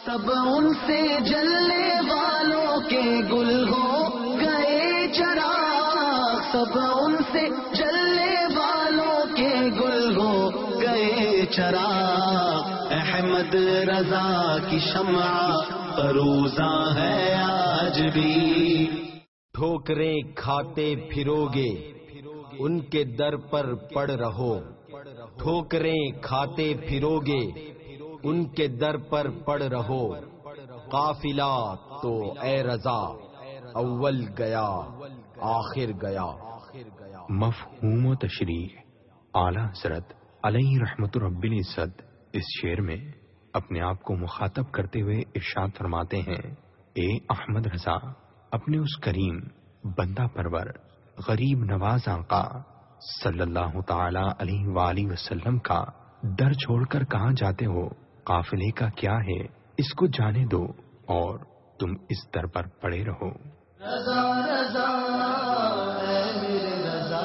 سب ان سے جلنے والوں کے گل ہو گئے چراغ، سب ان سے جلنے والوں کے گل ہو گئے چراغ، احمد رضا کی شمع فروزاں ہے آج بھی۔ ٹھوکریں کھاتے پھروگے ان کے در پر پڑ رہو، ٹھوکریں کھاتے پھروگے ان کے در پر پڑ رہو، قافلہ تو اے رضا اول گیا آخر گیا۔ مفہوم و تشریح۔ اعلیٰ حضرت علیہ رحمت رب العزت اس شعر میں اپنے آپ کو مخاطب کرتے ہوئے ارشاد فرماتے ہیں، اے احمد رضا، اپنے اس کریم بندہ پرور غریب نواز آقا صلی اللہ تعالی علیہ وآلہ وسلم کا در چھوڑ کر کہاں جاتے ہو؟ قافلے کا کیا ہے اس کو جانے دو اور تم اس در پر پڑے رہو۔ رضا رضا اے میرے رضا،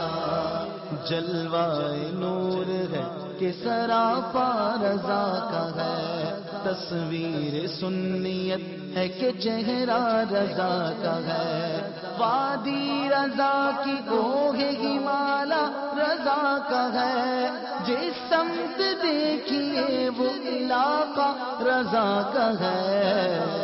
جلوہ نور ہے کہ سراپا رضا کا ہے، تصویر سنیت ہے کہ چہرہ رضا کا ہے، وادی رضا کی کوہ ہمالا رضا کا ہے، جس سمت دیکھیے وہ علاقہ رضا کا ہے۔